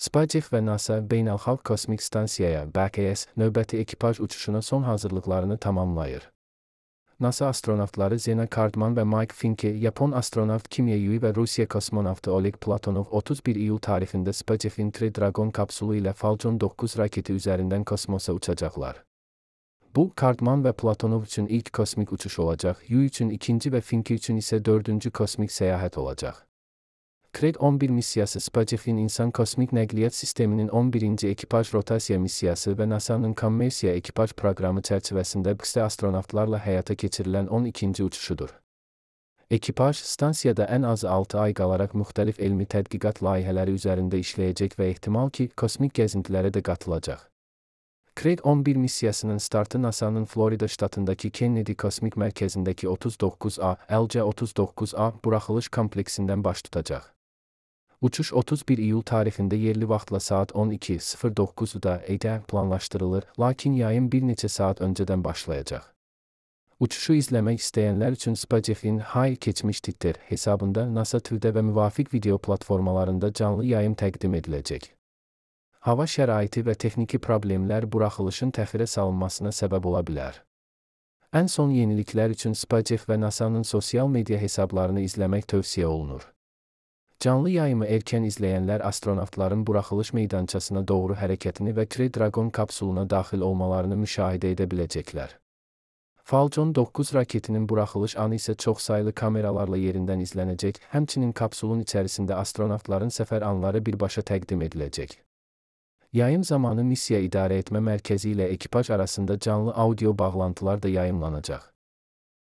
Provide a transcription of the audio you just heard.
SpaceX və NASA Beynəlxalq Kosmik Stansiyaya (BKS) növbəti ekipaj uçuşuna son hazırlıqlarını tamamlayır. NASA astronavtları Zena Cardman və Mike Fincke, Yapon astronavt Kim Ye-yui və Rusiya kosmonavtı Oleg Platonov 31 iyul tarixində SpaceX-in Crew Dragon kapsulu ilə Falcon 9 raketi üzərindən kosmosa uçacaqlar. Bu, Cardman və Platonov üçün ilk kosmik uçuş olacaq, Yui üçün ikinci və Fincke üçün isə dördüncü kosmik səyahət olacaq. Crew 11 missiyası SpaceX-in insan kosmik nəqliyyat sisteminin 11-ci ekipaj rotasiya missiyası və NASA-nın kommersiya ekipaj proqramı çərçivəsində BKS astronavtlarla həyata keçirilən 12-ci uçuşudur. Ekipaj, stansiyada ən az 6 ay qalaraq müxtəlif elmi tədqiqat layihələri üzərində işləyəcək və ehtimal ki, kosmik gəzintilərə də qatılacaq. Crew 11 missiyasının startı NASA-nın Florida ştatındakı Kennedy Kosmik Mərkəzindəki 39A, LC-39A buraxılış kompleksindən baş tutacaq. Uçuş 31 iyul tarixində yerli vaxtla saat 12:09-da planlaşdırılır, lakin yayın bir neçə saat öncədən başlayacaq. Uçuşu izləmək istəyənlər üçün SpaceX-in Hay keçmiş Twitter hesabında, NASA Twitter'də və müvafiq video platformalarında canlı yayım təqdim ediləcək. Hava şəraiti və texniki problemlər buraxılışın təxirə salınmasına səbəb ola bilər. Ən son yeniliklər üçün SpaceX və NASA-nın sosial media hesablarını izləmək tövsiyə olunur. Canlı yayımı erkən izləyənlər astronavtların buraxılış meydançasına doğru hərəkətini və Crew Dragon kapsuluna daxil olmalarını müşahidə edə biləcəklər. Falcon 9 raketinin buraxılış anı isə çoxsaylı kameralarla yerindən izlənəcək, həmçinin kapsulun içərisində astronavtların səfər anları birbaşa təqdim ediləcək. Yayım zamanı missiya idarəetmə mərkəzi ilə ekipaj arasında canlı audio bağlantılar da yayımlanacaq.